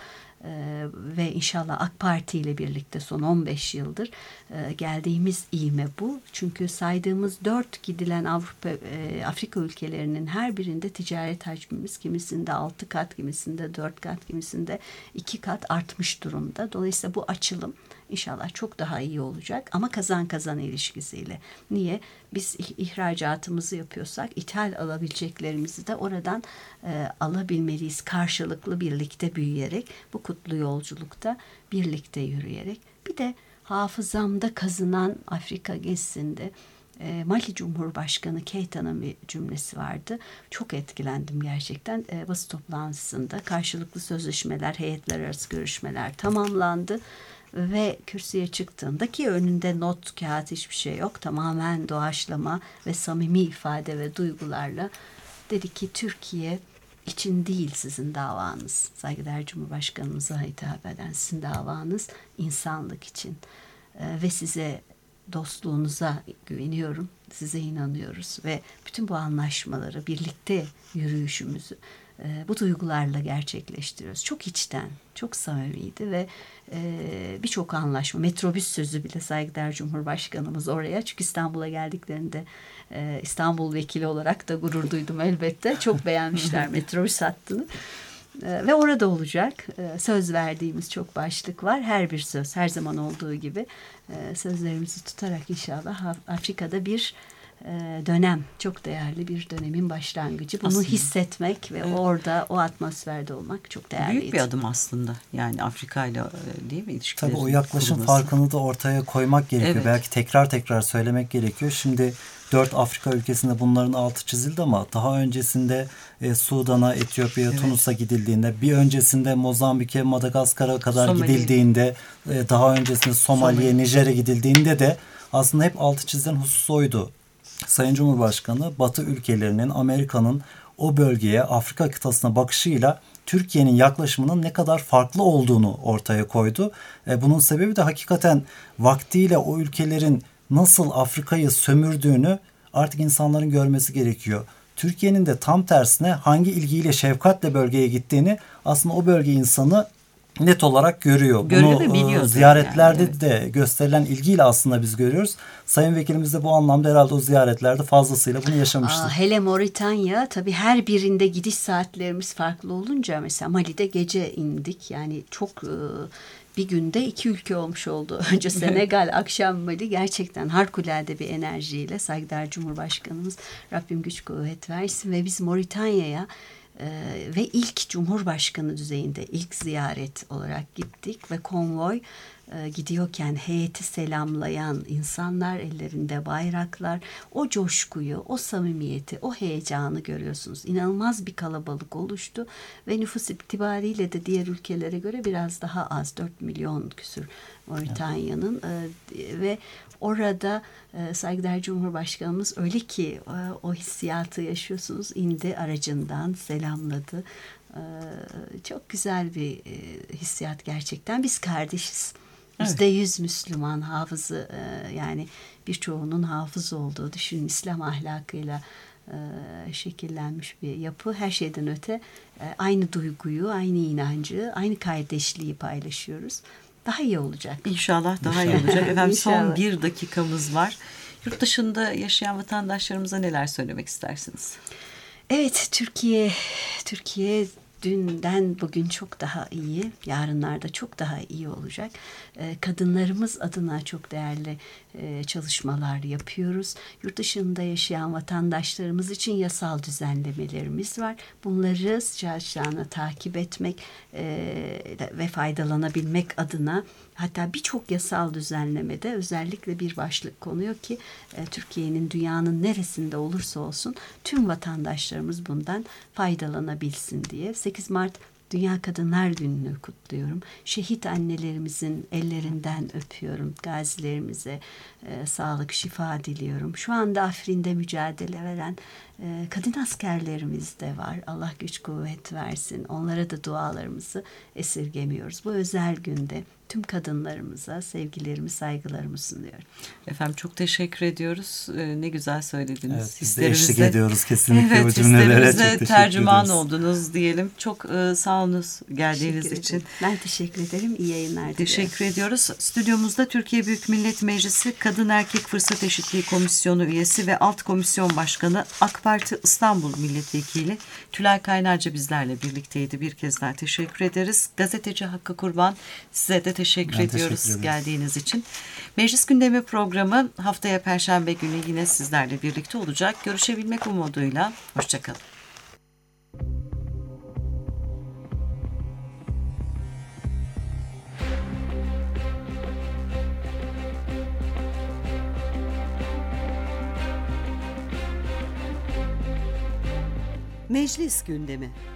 ve inşallah AK Parti ile birlikte son on beş yıldır e, geldiğimiz ivme bu. Çünkü saydığımız dört gidilen Avrupa, e, Afrika ülkelerinin her birinde ticaret hacmimiz kimisinde altı kat, kimisinde dört kat, kimisinde iki kat artmış durumda. Dolayısıyla bu açılım İnşallah çok daha iyi olacak ama kazan kazan ilişkisiyle. Niye? Biz ihracatımızı yapıyorsak ithal alabileceklerimizi de oradan e, alabilmeliyiz. Karşılıklı birlikte büyüyerek, bu kutlu yolculukta birlikte yürüyerek. Bir de hafızamda kazınan Afrika gezisinde e, Mali Cumhurbaşkanı Keita'nın bir cümlesi vardı. Çok etkilendim gerçekten. E, basın toplantısında karşılıklı sözleşmeler, heyetler arası görüşmeler tamamlandı. Ve kürsüye çıktığında ki önünde not, kağıt hiçbir şey yok. Tamamen doğaçlama ve samimi ifade ve duygularla dedi ki Türkiye için değil sizin davanız. Saygıdeğer Cumhurbaşkanımıza hitap eden sizin davanız insanlık için. Ee, ve size dostluğunuza güveniyorum. Size inanıyoruz ve bütün bu anlaşmaları, birlikte yürüyüşümüzü e, bu duygularla gerçekleştiriyoruz. Çok içten, çok samimiydi ve e, birçok anlaşma, metrobüs sözü bile saygıdeğer Cumhurbaşkanımız oraya, çünkü İstanbul'a geldiklerinde e, İstanbul vekili olarak da gurur duydum elbette. Çok beğenmişler metrobüs hattını. Ve orada olacak. Söz verdiğimiz çok başlık var. Her bir söz, her zaman olduğu gibi sözlerimizi tutarak inşallah Afrika'da bir dönem, çok değerli bir dönemin başlangıcı. Bunu aslında hissetmek ve evet, orada o atmosferde olmak çok değerliydi. Büyük bir adım aslında. Yani Afrika ile değil mi ilişkilerin Tabii o yaklaşım kurulması, farkını da ortaya koymak gerekiyor. Evet. Belki tekrar tekrar söylemek gerekiyor. Şimdi dört Afrika ülkesinde bunların altı çizildi ama daha öncesinde e, Sudan'a, Etiyopya'ya, evet, Tunus'a gidildiğinde, bir öncesinde Mozambik'e, Madagaskar'a kadar Somali, gidildiğinde, e, daha öncesinde Somali'ye, Nijer'e gidildiğinde de aslında hep altı çizilen husus oydu. Sayın Cumhurbaşkanı Batı ülkelerinin, Amerika'nın o bölgeye, Afrika kıtasına bakışıyla Türkiye'nin yaklaşımının ne kadar farklı olduğunu ortaya koydu. E, bunun sebebi de hakikaten vaktiyle o ülkelerin nasıl Afrika'yı sömürdüğünü artık insanların görmesi gerekiyor. Türkiye'nin de tam tersine hangi ilgiyle, şefkatle bölgeye gittiğini aslında o bölge insanı net olarak görüyor. Görüyor Bunu ve biliyor ziyaretlerde yani, evet, de gösterilen ilgiyle aslında biz görüyoruz. Sayın Vekilimiz de bu anlamda herhalde o ziyaretlerde fazlasıyla bunu yaşamıştır. Aa, hele Moritanya tabii her birinde gidiş saatlerimiz farklı olunca mesela Mali'de gece indik. Yani çok bir günde iki ülke olmuş oldu. Önce Senegal, akşam Mali, gerçekten harikulade bir enerjiyle saygıdeğer Cumhurbaşkanımız Rabbim güç kuvvet versin ve biz Moritanya'ya Ee, ve ilk Cumhurbaşkanı düzeyinde ilk ziyaret olarak gittik ve konvoy e, gidiyorken heyeti selamlayan insanlar, ellerinde bayraklar, o coşkuyu, o samimiyeti, o heyecanı görüyorsunuz. İnanılmaz bir kalabalık oluştu ve nüfus itibariyle de diğer ülkelere göre biraz daha az, dört milyon küsur Moritanya'nın e, ve orada e, saygıdeğer Cumhurbaşkanımız öyle ki e, o hissiyatı yaşıyorsunuz, indi aracından selamladı. E, çok güzel bir e, hissiyat gerçekten. Biz kardeşiz. Yüzde yüz Müslüman, hafızı e, yani birçoğunun hafız olduğu, düşünün, İslam ahlakıyla e, şekillenmiş bir yapı. Her şeyden öte e, aynı duyguyu, aynı inancı, aynı kardeşliği paylaşıyoruz. Daha iyi olacak. İnşallah daha iyi olacak. Efendim son bir dakikamız var. Yurt dışında yaşayan vatandaşlarımıza neler söylemek istersiniz? Evet, Türkiye, Türkiye dünden bugün çok daha iyi, yarınlarda çok daha iyi olacak. Kadınlarımız adına çok değerli çalışmalar yapıyoruz. Yurt dışında yaşayan vatandaşlarımız için yasal düzenlemelerimiz var. Bunları sıcağına takip etmek ve faydalanabilmek adına, hatta birçok yasal düzenlemede özellikle bir başlık konuyor ki Türkiye'nin dünyanın neresinde olursa olsun tüm vatandaşlarımız bundan faydalanabilsin diye. sekiz Mart Dünya Kadınlar Günü'nü kutluyorum. Şehit annelerimizin ellerinden öpüyorum. Gazilerimize e, sağlık, şifa diliyorum. Şu anda Afrin'de mücadele veren E, kadın askerlerimiz de var. Allah güç kuvvet versin. Onlara da dualarımızı esirgemiyoruz. Bu özel günde tüm kadınlarımıza sevgilerimi, saygılarımı sunuyorum. Efendim çok teşekkür ediyoruz. Ee, ne güzel söylediniz. Evet, biz de eşlik ediyoruz kesinlikle evet, bu cümlelere. Çok teşekkür tercüman ederiz. oldunuz diyelim. Çok e, sağ olunuz geldiğiniz için. Ben teşekkür ederim. İyi yayınlar diliyorum. Teşekkür ediyoruz. Stüdyomuzda Türkiye Büyük Millet Meclisi Kadın Erkek Fırsat Eşitliği Komisyonu üyesi ve Alt Komisyon Başkanı AK Parti İstanbul Milletvekili Tülay Kaynarca bizlerle birlikteydi. Bir kez daha teşekkür ederiz. Gazeteci Hakkı Kurban, size de teşekkür Ben ediyoruz teşekkür geldiğiniz için. Meclis Gündemi programı haftaya Perşembe günü yine sizlerle birlikte olacak. Görüşebilmek umuduyla. Hoşçakalın. Meclis Gündemi.